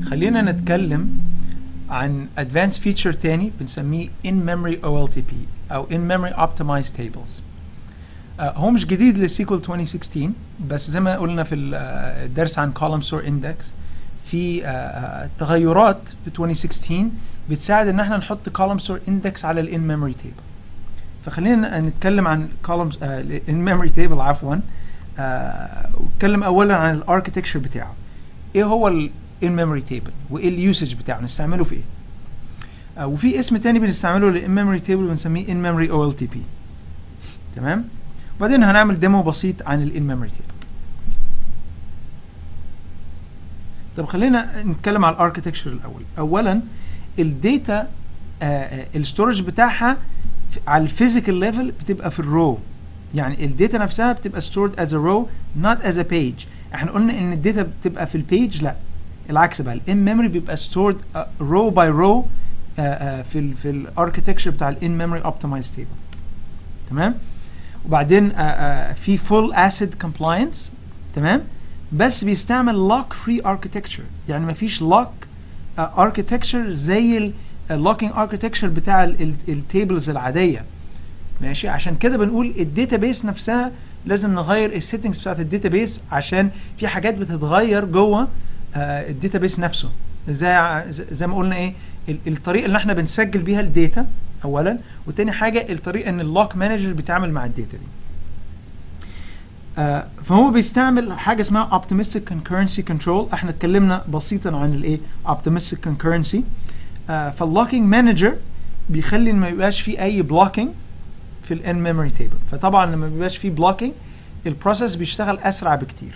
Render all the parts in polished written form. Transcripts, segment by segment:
خلينا نتكلم عن advanced feature تاني بنسميه in memory OLTP او in memory optimized tables. هو مش جديد للسيكول 2016 بس زي ما قلنا في الدرس عن column store index في تغيرات في 2016 بتساعد ان احنا نحط column store index على ال in memory table. فخلينا نتكلم عن columns in memory table عفوا. ونتكلم اولا عن الاركتكتشر بتاعه. ايه هو ال in memory table وايه اليوسج بتاعه نستعمله في ايه. وفي اسم تاني بنستعمله لل in memory table بنسميه in memory OLTP. تمام. وبعدين هنعمل ديمو بسيط عن ال in memory table. طب خلينا نتكلم على الاركتكتشر الاول. اولا الداتا الستورج بتاعها على الفيزيكال ليفل بتبقى في الرو. يعني الداتا نفسها بتبقى stored as a row not as a page. احنا قلنا ان الداتا بتبقى في البيج، لا العكس بقى. الان ميموري بيبقى stored row by row في الاركتكتشر بتاع الان ميموري optimized table. تمام. وبعدين في full acid compliance. تمام. بس بيستعمل lock free architecture، يعني مفيش lock architecture زي اللوكينج architecture بتاع التيبلز العاديه. ماشي. عشان كده بنقول الداتابيس نفسها لازم نغير السيتنجز بتاعت الداتابيس عشان في حاجات بتتغير جوه الداتابيس نفسه. زي ما قلنا ايه الطريقه اللي احنا بنسجل بيها الداتا اولا، وتاني حاجه الطريقه ان اللوك مانجر بيتعامل مع الداتا دي. فهو بيستعمل حاجه اسمها optimistic concurrency control. احنا اتكلمنا بسيطا عن الايه optimistic concurrency. فاللوكينج مانجر بيخلي ان ما يبقاش في اي blocking في ال in memory table. فطبعا لما بيبقاش فيه blocking البروسيس بيشتغل اسرع بكتير.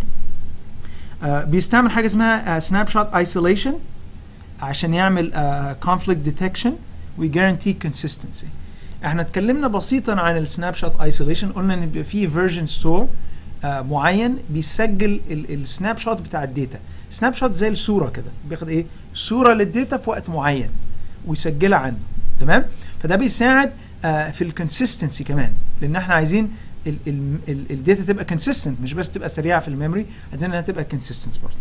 بيستعمل حاجه اسمها snapshot isolation عشان يعمل conflict detection ويجارنتي consistency. احنا اتكلمنا بسيطا عن السناب شوت ايسوليشن. قلنا ان بيبقى فيه فيرجن ستور معين بيسجل السناب شوت بتاع الداتا. سناب شوت زي الصوره كده، بياخد ايه صوره للداتا في وقت معين ويسجلها عنده. تمام. فده بيساعد في الكونسيستنسي كمان، لان احنا عايزين الداتا تبقى كونسيستنت، مش بس تبقى سريعه في الميموري، عايزين انها تبقى كونسيستنت برضه.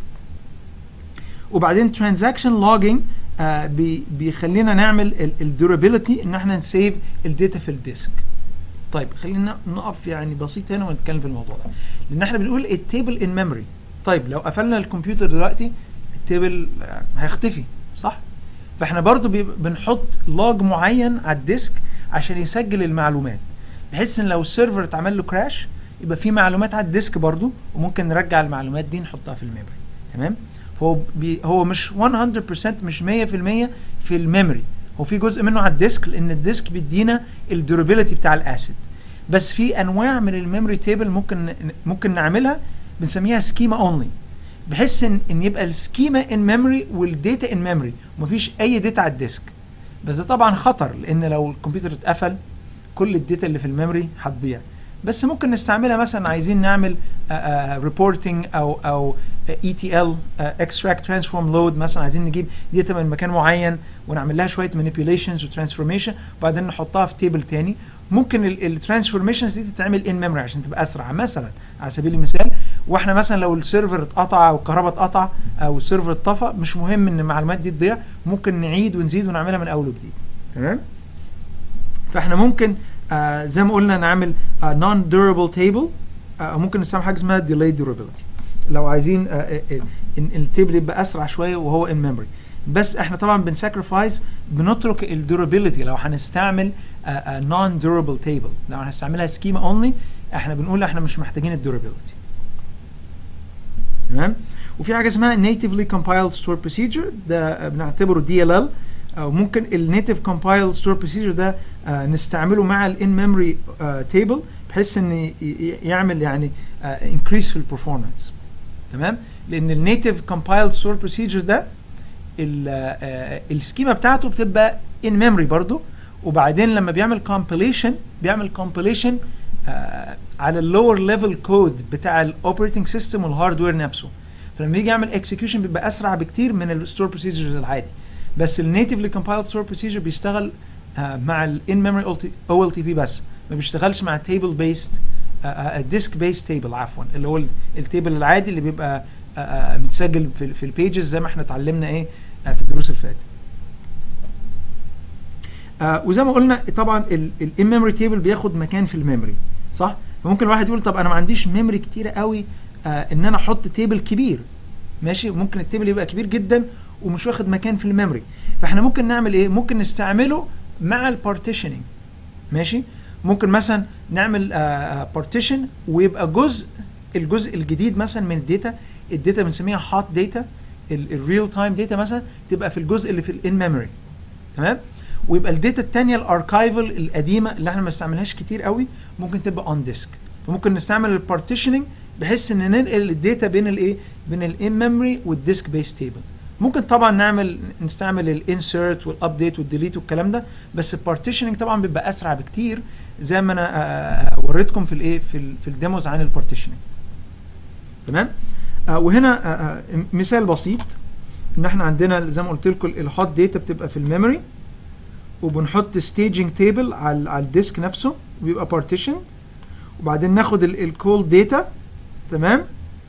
وبعدين ترانزاكشن لوجينج بيخلينا نعمل الدورابيلتي ان احنا نسيف الداتا في الديسك. طيب خلينا نقف يعني بسيط هنا ونتكلم في الموضوع ده، لان احنا بنقول التيبل ان ميموري. طيب لو قفلنا الكمبيوتر دلوقتي التيبل هيختفي، صح؟ فاحنا برضو بنحط لوج معين على الديسك عشان يسجل المعلومات، بحيث ان لو السيرفر اتعمل له كراش يبقى في معلومات على الديسك برضو، وممكن نرجع المعلومات دي نحطها في الميموري. تمام. فهو هو مش 100% مش 100% في الميموري، هو في جزء منه على الديسك، لان الديسك بيدينا الدورابيلتي بتاع الاسيد. بس في انواع من الميموري تيبل ممكن نعملها بنسميها سكيما اونلي، بحيث ان يبقى السكيما ان ميموري والداتا ان ميموري ومفيش اي داتا على الديسك. بس ده طبعا خطر، لان لو الكمبيوتر اتقفل كل الداتا اللي في الميموري هتضيع. بس ممكن نستعملها مثلا عايزين نعمل ريبورتنج او ETL extract transform load، مثلا عايزين نجيب داتا من مكان معين ونعمل لها شويه manipulations وترانسفورميشن وبعدين نحطها في تيبل تاني. ممكن الترانسفورميشنز دي تتعمل ان ميموري عشان تبقى اسرع. مثلا على سبيل المثال، واحنا مثلا لو السيرفر اتقطع او الكهرباء اتقطع او السيرفر اتطفى، مش مهم ان المعلومات دي تضيع، ممكن نعيد ونزيد ونعملها من اول وجديد. تمام. فاحنا ممكن زي ما قلنا نعمل non durable table، ممكن نستعمل حاجه اسمها delayed durability لو عايزين التيبل يبقى اسرع شويه وهو in memory. بس احنا طبعا بنساكرفايز، بنترك الدورابيلتي لو هنستعمل non durable table. لو هنستعملها سكيما اونلي احنا بنقول احنا مش محتاجين الدورابيلتي. تمام. وفي حاجه اسمها natively compiled store procedure، ده بنعتبره DLL، او ممكن النيتيف compiled store procedure ده نستعمله مع ال in memory table بحيث ان يعمل يعني increase في البرفورمانس. تمام. لان النيتيف compiled store procedure ده السكيما بتاعته بتبقى in memory برضو، وبعدين لما بيعمل compilation على اللور ليفل كود بتاع الاوبريتنج سيستم والهاردوير نفسه. فلما يجي يعمل execution بيبقى اسرع بكتير من الستور بروسيجرز العادي. بس النيتيفلي compiled store procedure بيشتغل مع ال in memory OLTP بس، ما بيشتغلش مع table based disk based table عفوا، اللي هو التيبل العادي اللي بيبقى متسجل في البيجز زي ما احنا اتعلمنا ايه في الدروس اللي فاتت. وزي ما قلنا طبعا الان ميموري تيبل بياخد مكان في الميموري، صح؟ فممكن الواحد يقول طب انا ما عنديش ميموري كتيره قوي ان انا احط تيبل كبير، ماشي؟ ممكن التيبل يبقى كبير جدا ومش واخد مكان في الميموري، فاحنا ممكن نعمل ايه؟ ممكن نستعمله مع البارتيشننج، ماشي؟ ممكن مثلا نعمل بارتيشن ويبقى الجزء الجديد مثلا من الداتا بنسميها هوت داتا، الريل تايم داتا مثلا تبقى في الجزء اللي في الان ميموري، تمام؟ ويبقى الداتا الثانيه الاركايفل القديمه اللي احنا ما استعملهاش كتير قوي ممكن تبقى اون ديسك. فممكن نستعمل البارتيشننج بحيث ان ننقل الداتا بين الايه؟ بين الان ميموري والديسك بيس تيبل. ممكن طبعا نستعمل الانسيرت والابديت والديليت والكلام ده، بس البارتيشننج طبعا بيبقى اسرع بكتير زي ما انا وريتكم في الايه في الديموز عن البارتيشننج، تمام؟ وهنا مثال بسيط ان احنا عندنا زي ما قلت لكم الهوت داتا بتبقى في الميموري، وبنحط staging table على الديسك نفسه وبيبقى partitioned، وبعدين ناخد الكول داتا، تمام؟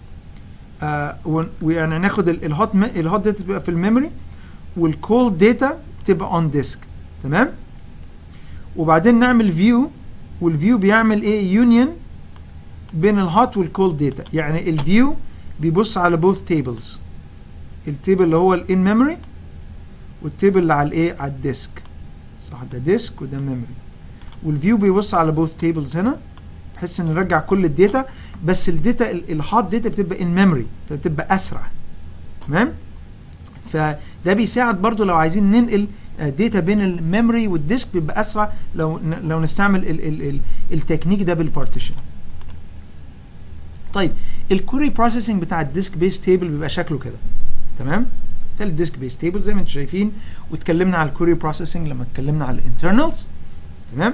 ويعني ناخد الهوت داتا تبقى في الميموري والكول داتا تبقى اون ديسك، تمام؟ وبعدين نعمل فيو، والفيو بيعمل ايه؟ يونيون بين الهوت والكول داتا. يعني الفيو بيبص على both tables، التيبل اللي هو الان ميموري والتيبل اللي على الايه؟ على الديسك، صح؟ ده ديسك وده ميموري، والفيو بيبص على both tables هنا بحيث ان نرجع كل الداتا، بس الداتا الهوت داتا بتبقى ان ميموري فبتبقى اسرع، تمام؟ فده بيساعد برضو لو عايزين ننقل داتا بين الميموري والديسك بيبقى اسرع لو نستعمل التكنيك ده بالبارتيشن. طيب الكوري بروسيسنج بتاع الديسك بيس تيبل بيبقى شكله كده، تمام؟ ده الديسك بيس تيبل زي ما انتم شايفين، واتكلمنا على الكوري بروسيسنج لما اتكلمنا على الانترنالز، تمام؟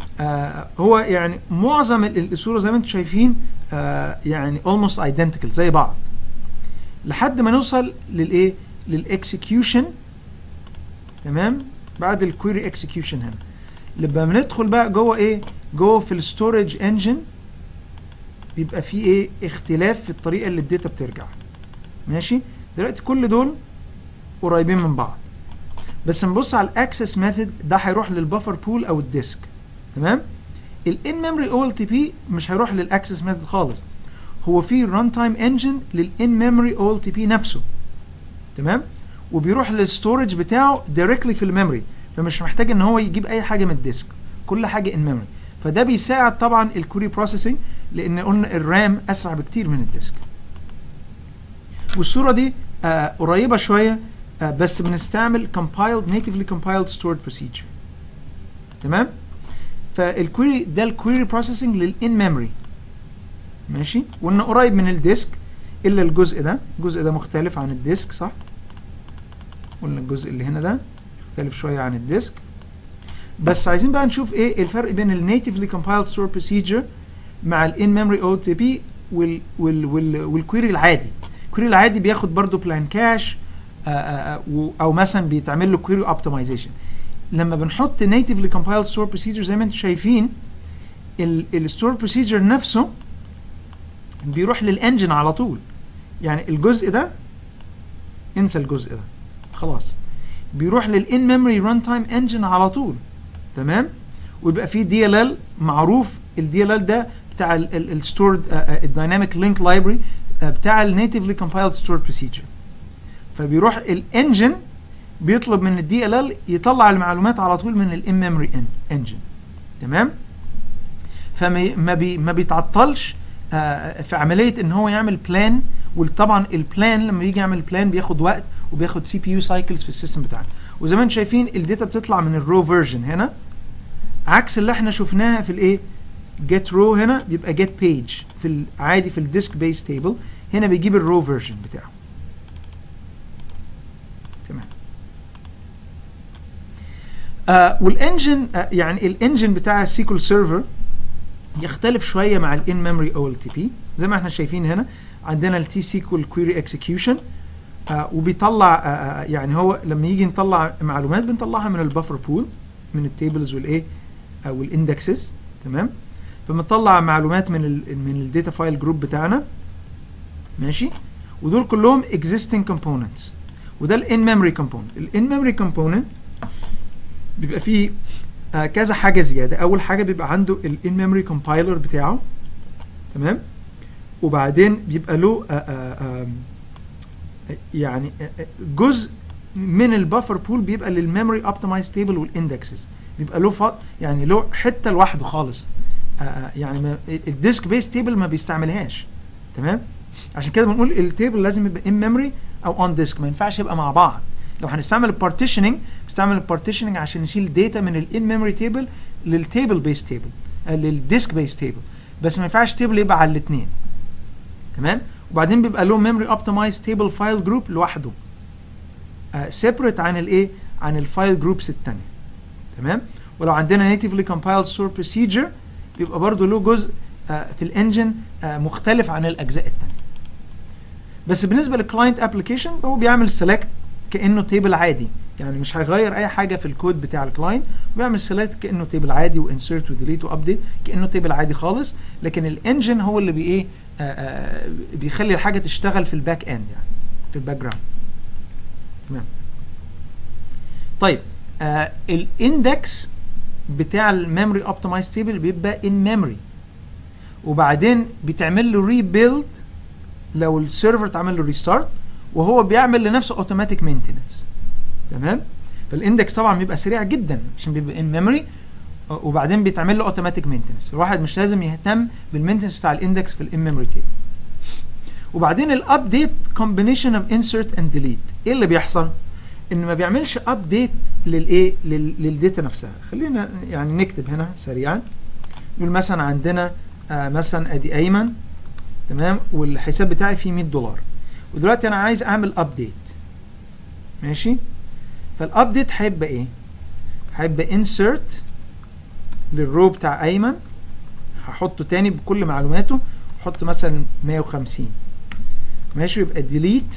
هو يعني معظم الصوره زي ما انتم شايفين يعني almost identical زي بعض لحد ما نوصل للايه؟ للاكسكيوشن، تمام؟ بعد الكويري اكسكيوشن هنا لما بندخل بقى جوه ايه؟ جوه في الستورج انجن بيبقى فيه ايه؟ اختلاف في الطريقه اللي الداتا بترجع، ماشي؟ دلوقتي كل دول قريبين من بعض، بس نبص على الاكسس ميثود ده هيروح للبفر بول او الديسك، تمام؟ الان ميموري او ال تي بي مش هيروح للاكسس ميثود خالص، هو في ران تايم انجن للان ميموري او ال تي بي نفسه، تمام؟ وبيروح للستورج بتاعه دايركتلي في الميموري، فمش محتاج ان هو يجيب اي حاجه من الديسك، كل حاجه ان ميموري، فده بيساعد طبعا الكوري بروسيسنج لان قلنا الرام اسرع بكتير من الديسك. والصوره دي قريبه شويه بس بنستعمل compiled natively compiled stored procedure، تمام؟ فالكويري ده الكويري بروسيسنج للان ميموري، ماشي؟ وانه قريب من الديسك الا الجزء ده مختلف عن الديسك، صح؟ قلنا الجزء اللي هنا ده مختلف شويه عن الديسك، بس عايزين بقى نشوف ايه الفرق بين النيتيفلي كومبايلد ستور بروسيجر مع الان ميموري او تي بي والكويري العادي. الكويري العادي بياخد برضو بلان كاش او مثلا بيتعمل له كويري اوبتمايزيشن. لما بنحط نيتيفلي كومبايلد ستور بروسيجر زي ما انتم شايفين الستور بروسيجر نفسه بيروح للانجن على طول، يعني الجزء ده انسى الجزء ده خلاص، بيروح للان ميموري ران تايم انجن على طول، تمام؟ ويبقى فيه دي ال ال معروف، الدي ال ال ده بتاع الستورد الدايناميك لينك لايبرري بتاع النيتيفلي كومبايلد ستور بروسيجر، فبيروح الانجن بيطلب من الدي ال ال يطلع المعلومات على طول من الان ميموري انجن، تمام؟ ما بيتعطلش في عمليه ان هو يعمل بلان، وطبعا البلان لما يجي يعمل بلان بياخد وقت وبياخد سي بي يو سايكلز في السيستم بتاعنا. وزي ما انتم شايفين الداتا بتطلع من الرو فيرجن هنا، عكس اللي احنا شفناها في الايه؟ جيت رو هنا بيبقى جيت بيج في العادي في الديسك بيس تيبل، هنا بيجيب الرو فيرجن بتاعه، تمام؟ والانجن يعني الانجن بتاع السيكول سيرفر يختلف شويه مع الان ميموري او ال تي بي. زي ما احنا شايفين هنا عندنا التي سيكول كويري اكسكيوشن وبيطلع يعني هو لما يجي نطلع معلومات بنطلعها من البفر بول من التيبلز والايه والاندكسز، تمام؟ فبنطلع معلومات من الداتا فايل جروب بتاعنا، ماشي؟ ودول كلهم existing components. وده الان ميموري كومبوننت. الان ميموري كومبوننت بيبقى فيه كذا حاجه زياده. اول حاجه بيبقى عنده الان ميموري كومبايلر بتاعه، تمام، وبعدين بيبقى له يعني جزء من البفر بول بيبقى للميموري اوبتمايز تيبل والاندكسز، بيبقى له يعني له حته لوحده خالص، يعني الديسك بيس تيبل ما بيستعملهاش، تمام. عشان كده بنقول التيبل لازم يبقى ان ميموري او اون ديسك، ما ينفعش يبقى مع بعض. لو هنستعمل البارتيشننج بنستعمل البارتيشننج عشان نشيل داتا من الان ميموري تيبل للتيبل بيس تيبل، للديسك بيس تيبل، بس ما ينفعش تيبل يبقى على الاثنين، تمام. وبعدين بيبقى له ميموري اوبتمايز تيبل فايل جروب لوحده، سيبريت عن الايه، عن الفايل جروبس الثانيه، تمام. ولو عندنا natively compiled store procedure بيبقى برضه له جزء في الانجن مختلف عن الاجزاء الثانيه. بس بالنسبه للكلاينت ابلكيشن هو بيعمل سيلكت كانه تيبل عادي، يعني مش هيغير اي حاجه في الكود بتاع الكلاينت، بيعمل سيلكت كانه تيبل عادي، وانسيرت وديليت وابديت كانه تيبل عادي خالص. لكن الانجن هو اللي بايه بيخلي الحاجه تشتغل في الباك اند، يعني في الباك جراوند، تمام. طيب الاندكس بتاع الميموري اوبتمايز تيبل بيبقى ان ميموري، وبعدين بيتعمل له ريبيلد لو السيرفر اتعمل له ريستارت، وهو بيعمل لنفسه اوتوماتيك مينتيننس، تمام. فالاندكس طبعا بيبقى سريع جدا عشان بيبقى ان ميموري، وبعدين بيتعمل له اوتوماتيك مينتيننس، فالواحد مش لازم يهتم بالمينتيننس بتاع الاندكس في الان ميموري تيبل. وبعدين الابديت كومبينيشن اوف انسرت اند ديليت، ايه اللي بيحصل؟ ان ما بيعملش ابديت للايه، للداتا نفسها. خلينا يعني نكتب هنا سريعا، نقول مثلا عندنا مثلا ادي ايمن، تمام، والحساب بتاعي فيه $100، ودلوقتي انا عايز اعمل ابديت، ماشي. فالابديت هيبقى ايه؟ هيبقى انسرت للرو بتاع ايمن، هحطه تاني بكل معلوماته، احط مثلا 150، ماشي. يبقى ديليت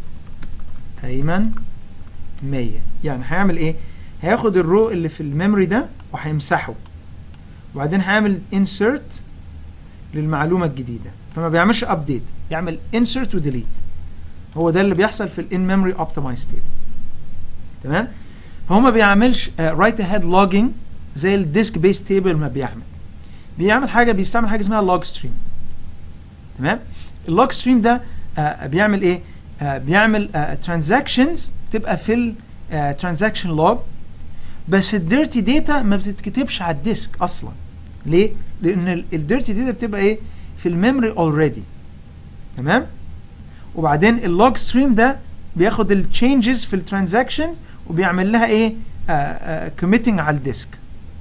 ايمن 100. يعني هيعمل ايه؟ هياخد الرو اللي في الميموري ده وهيمسحه، وبعدين هيعمل انسرت للمعلومه الجديده. فما بيعملش ابديت، يعمل انسرت وديليت. هو ده اللي بيحصل في الان ميموري اوبتمايز تيبل، تمام. فهو ما بيعملش رايت اهيد لوجينج زي الديسك بيس تيبل ما بيعمل حاجه، بيستعمل حاجه اسمها لوج ستريم، تمام. اللوج ستريم ده بيعمل ايه؟ بيعمل ترانزاكشنز تبقى في الترانزاكشن لوج، بس الديرتي داتا ما بتتكتبش على الديسك اصلا. ليه؟ لان الديرتي داتا بتبقى ايه؟ في الميموري اوريدي، تمام. وبعدين اللوج ستريم ده بياخد التشينجز في الترانزاكشنز وبيعمل لها ايه؟ كوميتنج على الديسك.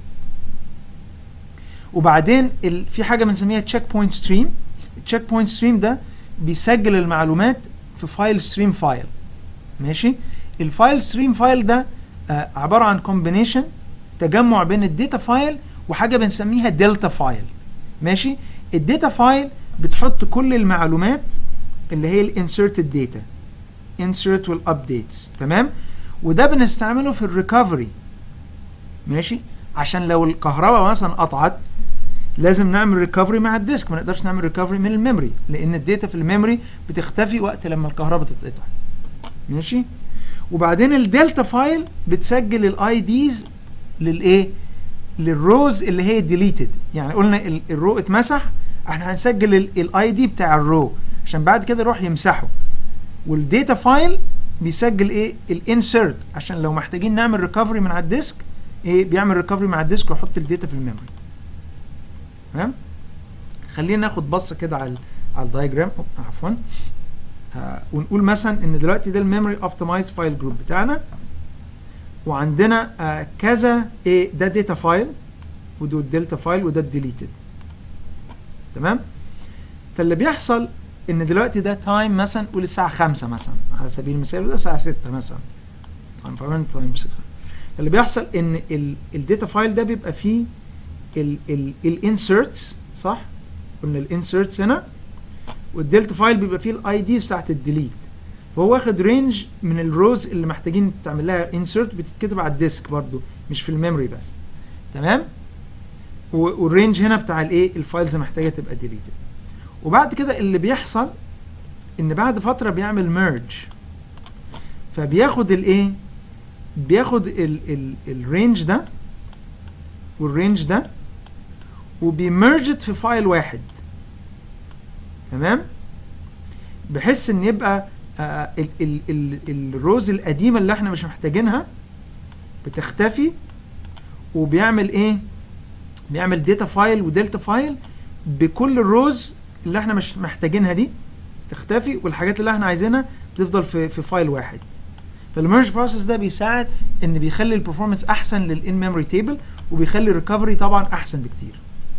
وبعدين في حاجه بنسميها تشيك بوينت ستريم. التشيك بوينت ستريم ده بيسجل المعلومات في فايل ستريم فايل، ماشي. الفايل ستريم فايل ده عباره عن كومبينيشن، تجمع بين الداتا فايل وحاجه بنسميها دلتا فايل، ماشي. الداتا فايل بتحط كل المعلومات اللي هي الانسرتد داتا، انسرت والابديتس، تمام. وده بنستعمله في الريكفري، ماشي، عشان لو الكهرباء مثلا قطعت لازم نعمل ريكفري مع الديسك، ما نقدرش نعمل ريكفري من الميموري لان الداتا في الميموري بتختفي وقت لما الكهرباء تتقطع، ماشي. وبعدين الدلتا فايل بتسجل الاي ديز للايه؟ للروز اللي هي ديليتد. يعني قلنا الرو اتمسح، احنا هنسجل الاي دي بتاع الرو عشان بعد كده يروح يمسحه. والداتا فايل بيسجل ايه؟ الانسرت عشان لو محتاجين نعمل ريكفري من على الديسك، ايه؟ بيعمل ريكفري مع الديسك ويحط الداتا في الميموري، تمام. خلينا ناخد بصه كده على الدايجرام، عفوا، ونقول مثلا ان دلوقتي ده الميموري اوبتمايز فايل جروب بتاعنا، وعندنا كذا ايه؟ ده داتا فايل، وده الدلتا فايل، وده الديليتد، تمام. فاللي بيحصل ان دلوقتي ده تايم مثلا قول الساعه 5 مثلا على سبيل المثال، وده الساعه 6 مثلا، تايم 6. اللي بيحصل ان الداتا فايل ده بيبقى فيه الانسرتس، صح؟ قلنا الانسرتس هنا، والدلتا فايل بيبقى فيه الاي ديز بتاعت الديليت. فهو واخد رينج من الروز اللي محتاجين تعمل لها انسرت، بتتكتب على الديسك برضو مش في الميموري بس، تمام. والرينج هنا بتاع الايه؟ الفايلز محتاجه تبقى ديليتد. وبعد كده اللي بيحصل ان بعد فتره بيعمل ميرج، فبياخد الايه، بياخد الرينج ده والرينج ده وبيمرجت في فايل واحد. تمام، بحيث ان يبقى الروز القديمه اللي احنا مش محتاجينها بتختفي، وبيعمل ايه، بيعمل داتا فايل ودلتا فايل بكل الروز اللي احنا مش محتاجينها دي تختفي، والحاجات اللي احنا عايزينها بتفضل في فايل واحد. فالميرج بروسيس ده بيساعد ان بيخلي البرفورمانس احسن للان ميموري تيبل، وبيخلي الريكفري طبعا احسن بكتير.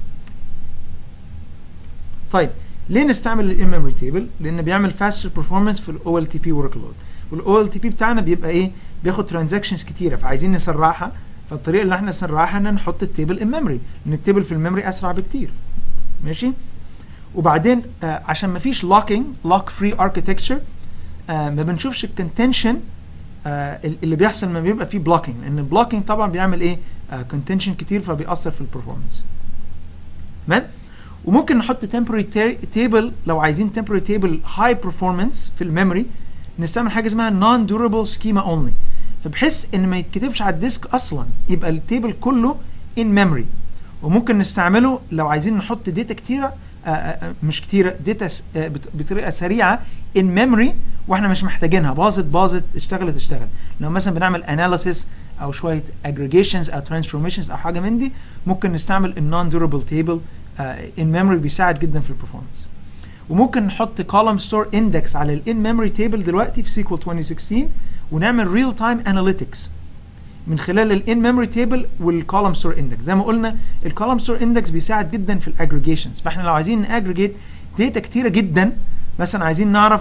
طيب ليه نستعمل الان ميموري تيبل؟ لان بيعمل فاستر برفورمانس في الاو ال تي بي ورك لود، والاو ال تي بي بتاعنا بيبقى ايه، بياخد ترانزاكشنز كتيره، فعايزين نسرعها. فالطريقه اللي احنا نسرعها ان نحط التيبل ان ميموري، لان التيبل في الميموري اسرع بكتير. ماشي. وبعدين عشان ما فيش لوك فري اركتكتشر، ما بنشوفش الكونتنشن اللي بيحصل لما بيبقى فيه بلوكينج، لان البلوكينج طبعا بيعمل ايه، كونتنشن كتير، فبيأثر في البرفورمانس. تمام. وممكن نحط temporary table لو عايزين temporary table high performance في الميموري، نستعمل حاجه اسمها non durable schema only، فبحيث ان ما يتكتبش على الديسك اصلا، يبقى التيبل كله in memory. وممكن نستعمله لو عايزين نحط داتا كتيره، مش كتيره، داتا بطريقه سريعه in memory واحنا مش محتاجينها، باظت اشتغل. لو مثلا بنعمل analysis او شويه aggregations او transformations او حاجه من دي، ممكن نستعمل non durable table in memory، بيساعد جدا في البرفورمانس. وممكن نحط column store index على ال in memory table دلوقتي في SQL 2016، ونعمل real time analytics من خلال ال in memory table وال column store index. زي ما قلنا ال column store index بيساعد جدا في الاجريجيشنز، فاحنا لو عايزين ناجريجيت داتا كتيره جدا، مثلا عايزين نعرف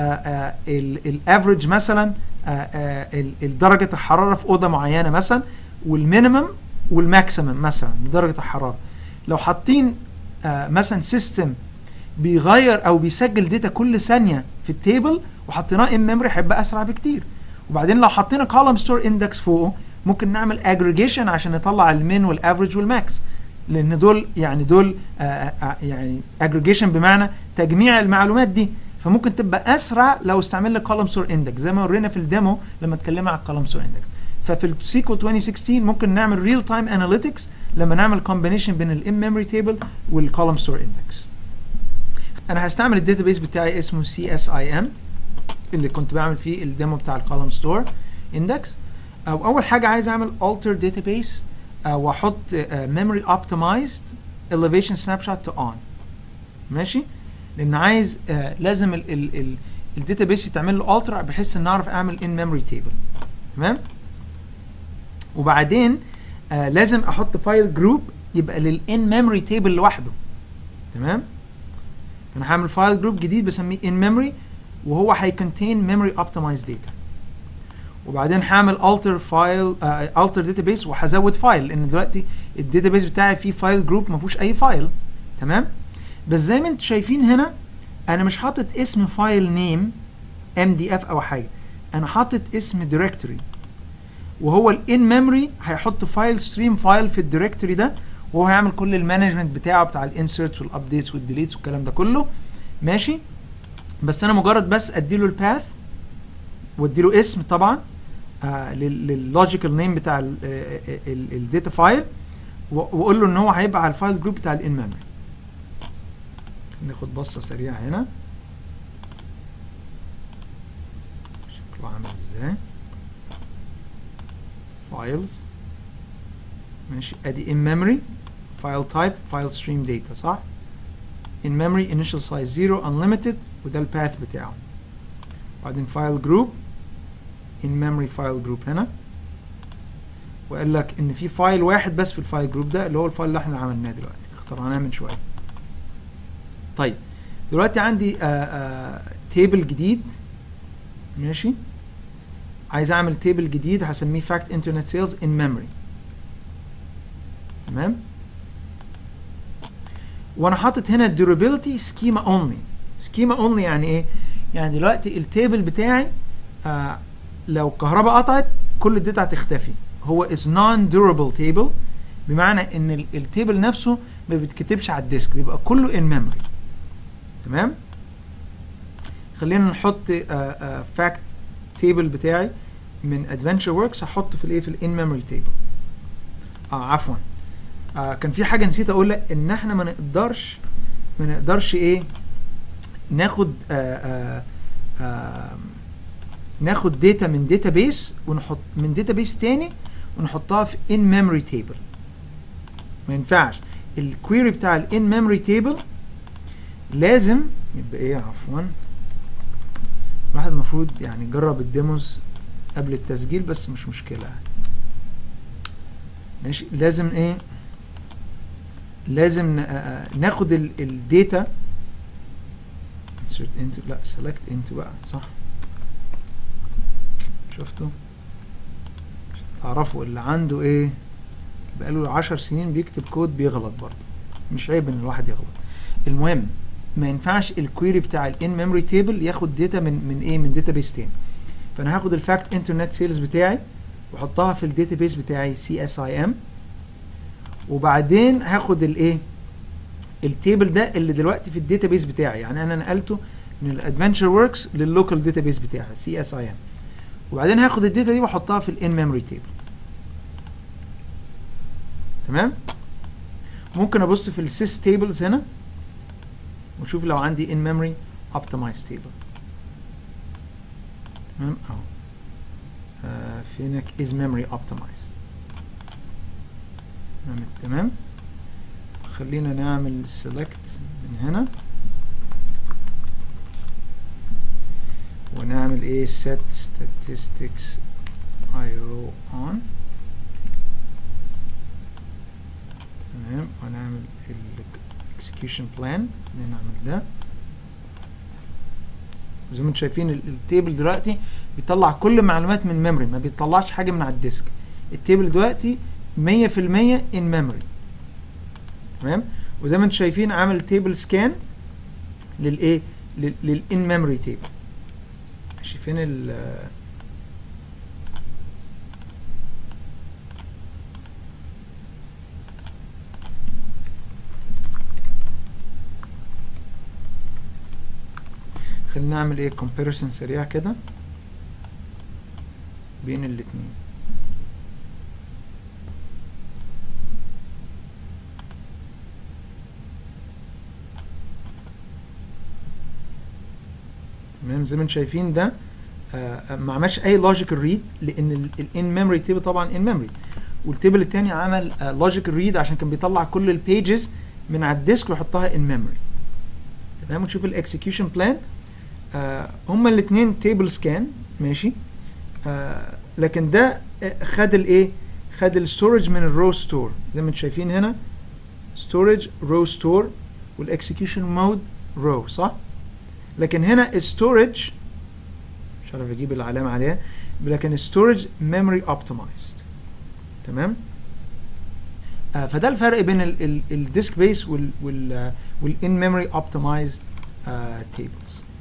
الافريج مثلا، درجه الحراره في اوضه معينه مثلا، والمينيمم والماكسيمم مثلا درجه الحراره، لو حاطين مثلا سيستم بيغير او بيسجل داتا كل ثانيه في التيبل وحطيناه ان ميموري، هيبقى اسرع بكتير. وبعدين لو حطينا كولوم ستور اندكس فوقه، ممكن نعمل اجريجيشن عشان نطلع المين والافريج والماكس، لان دول يعني اجريجيشن بمعنى تجميع المعلومات دي، فممكن تبقى اسرع لو استعملنا كولوم ستور اندكس زي ما ورينا في الديمو لما اتكلمنا على الكولوم ستور اندكس. ففي السيكول 2016 ممكن نعمل ريل تايم اناليتكس لما نعمل كومبينيشن بين الام ميموري تيبل والكولوم ستور اندكس. انا هستعمل الداتابيس بتاعي اسمه CSIM اللي كنت بعمل فيه الديمو بتاع الكولوم ستور اندكس. اول حاجه عايز اعمل alter database واحط memory optimized elevation snapshot to on. ماشي، لان عايز لازم الداتابيس يتعمل له alter بحيث ان اعرف اعمل in memory table. تمام. وبعدين لازم احط فايل جروب يبقى للان ميموري تيبل لوحده. تمام. انا هعمل فايل جروب جديد بسميه ان ميموري، وهو هيكونتين ميموري اوبتمايزد داتا. وبعدين هعمل alter فايل alter داتابيس، وهزود فايل لان دلوقتي الداتابيس بتاعي فيه فايل جروب ما فيهوش اي فايل. تمام. بس زي ما انتم شايفين هنا انا مش حاطط اسم فايل نيم MDF او حاجه، انا حاطط اسم دايركتوري، وهو الان ميموري هيحط فايل ستريم فايل في الدايركتوري ده، وهو هيعمل كل المانجمنت بتاعه بتاع الانسرتس والابديتس والديليتس والكلام ده كله. ماشي. بس انا مجرد بس اديله الباث واديله اسم طبعا لللوجيكال نيم بتاع الداتا فايل، واقول له ان هو هيبقى على الفايل جروب بتاع الان ميموري. ناخد بصه سريعه هنا شكله عامل ازاي. فايلز. ماشي، ادي in memory file type file stream data صح. in memory initial size 0 unlimited وده الباث بتاعه. بعدين file group in memory file group هنا، وقال لك ان في فايل واحد بس في الفايل جروب ده اللي هو الفايل اللي احنا عملناه دلوقتي اخترعناه من شويه. طيب دلوقتي عندي تيبل جديد. ماشي، عايز اعمل تيبل جديد هسميه fact internet sales in memory. تمام. وانا حاطط هنا durability schema only. schema only يعني ايه؟ يعني دلوقتي التيبل بتاعي لو الكهرباء قطعت كل الداتا هتختفي. هو is non durable table، بمعنى ان التيبل نفسه ما بيتكتبش على الديسك، بيبقى كله in memory. تمام. خلينا نحط فاكت تيبل بتاعي من ادفنتشر وركس، هحطه في الايه، في الان ميموري تيبل. عفوا كان في حاجه نسيت اقولها، ان احنا ما نقدرش ايه، ناخد ناخد داتا من داتابيس ونحط من داتابيس تاني ونحطها في ان ميموري تيبل. ما ينفعش. الكويري بتاع الان ميموري تيبل لازم يبقى ايه، عفوا الواحد المفروض يعني يجرب الديموز قبل التسجيل، بس مش مشكله يعني. ماشي. لازم ايه، لازم ناخد الداتا insert into، لا select into بقى، صح. شفتوا؟ تعرفوا اللي عنده ايه بقاله 10 سنين بيكتب كود بيغلط برضه، مش عيب ان الواحد يغلط. المهم ما ينفعش الكويري بتاع الان ميموري تيبل ياخد داتا من ايه، من داتابيس تاني. فانا هاخد الفاكت انترنت سيلز بتاعي واحطها في الداتابيس بتاعي CSIM، وبعدين هاخد الايه، التيبل ده اللي دلوقتي في الداتابيس بتاعي، يعني انا نقلته من الادفنتشر وركس لللوكال داتابيس بتاعي CSIM، وبعدين هاخد الداتا دي واحطها في الان ميموري تيبل. تمام. ممكن ابص في السيس تيبلز هنا واشوف لو عندي ان ميموري اوبتمايز تيبل. تمام اهو. فينك از ميموري اوبتمايزد. تمام. خلينا نعمل سيلكت من هنا ونعمل ايه set statistics IO on. تمام. ونعمل execution plan، نعمل ده. زي ما انتم شايفين التيبل دلوقتي بيطلع كل المعلومات من ميموري، ما بيطلعش حاجه من على الديسك. التيبل دلوقتي 100% in memory. تمام. وزي ما انتم شايفين عامل تيبل سكان للايه، للان ميموري تيبل. شايفين خلينا نعمل ايه comparison سريع كده بين الاتنين. تمام. زي ما انتم شايفين ده ما عملش اي لوجيكال ريد، لان الان ميموري تيبل طبعا ان ميموري، والتيبل الثاني عمل لوجيكال ريد عشان كان بيطلع كل البيجز من على الديسك ويحطها ان ميموري. تمام. ونشوف الاكسكيوشن بلان. هما الاثنين تيبل سكان، ماشي. لكن ده خد الايه، خد الستورج من الرو ستور، زي ما انتم شايفين هنا ستورج رو ستور، والاكسكيوشن مود رو، صح. لكن هنا الستورج مش عارف اجيب العلامه عليها، لكن الستورج ميموري اوبتمايزد. تمام. فده الفرق بين الديسك بيس والان ميموري اوبتمايزد تيبلز.